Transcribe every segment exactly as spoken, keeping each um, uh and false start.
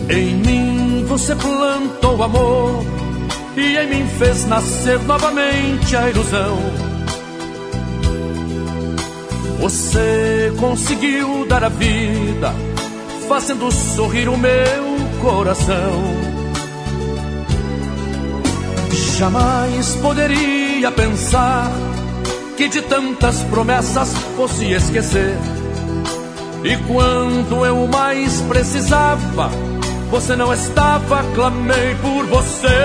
Em mim você plantou amor e em mim fez nascer novamente a ilusão. Você conseguiu dar a vida, fazendo sorrir o meu coração. Jamais poderia pensar que de tantas promessas fosse esquecer. E quando eu mais precisava, você não estava, clamei por você.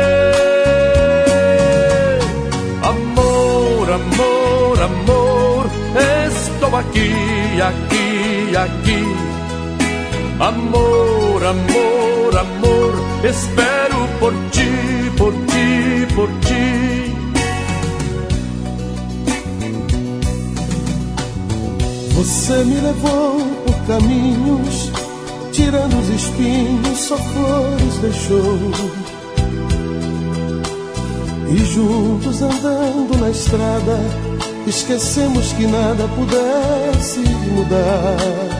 Amor, amor, amor, estou aqui, aqui, aqui. Amor, amor, amor, espero por ti, por ti, por ti. Você me levou por caminhos, tirando os espinhos, só flores deixou. E juntos andando na estrada, esquecemos que nada pudesse mudar.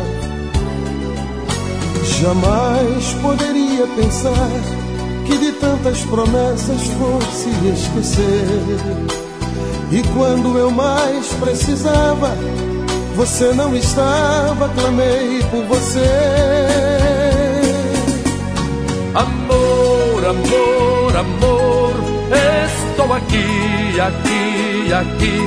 Jamais poderia pensar que de tantas promessas fosse esquecer. E quando eu mais precisava, você não estava, clamei por você. Amor, amor, amor, estou aqui, aqui, aqui.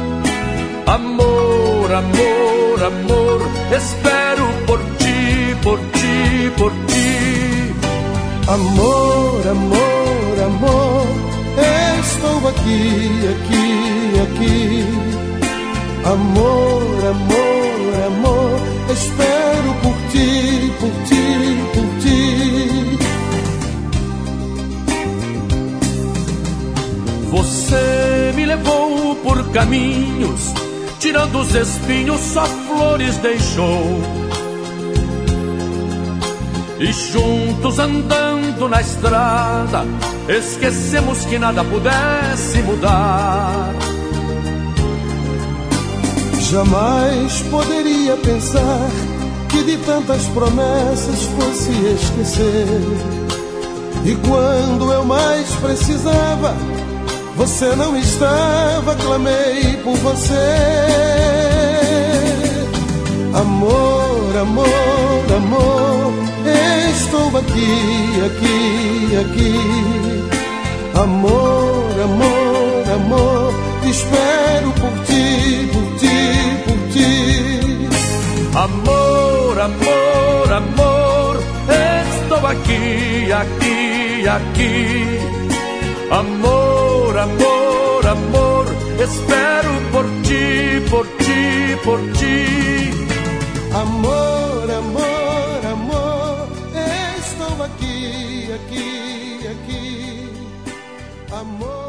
Amor, amor, amor, espero por ti, por ti, por ti. Amor, amor, amor, estou aqui, aqui, aqui. Amor, amor, amor, espero por ti, por ti, por ti. Você me levou por caminhos, tirando os espinhos, só flores deixou. E juntos andando na estrada, esquecemos que nada pudesse mudar. Jamais poderia pensar que de tantas promessas fosse esquecer. E quando eu mais precisava, você não estava, clamei por você. Amor, amor, amor, estou aqui, aqui, aqui. Amor, amor, amor, espero por ti, por ti, por ti. Amor, amor, amor, estou aqui, aqui, aqui. Amor, amor, amor, espero por ti, por ti, por ti. Amor, amor, amor, estou aqui, aqui, aqui. Amor.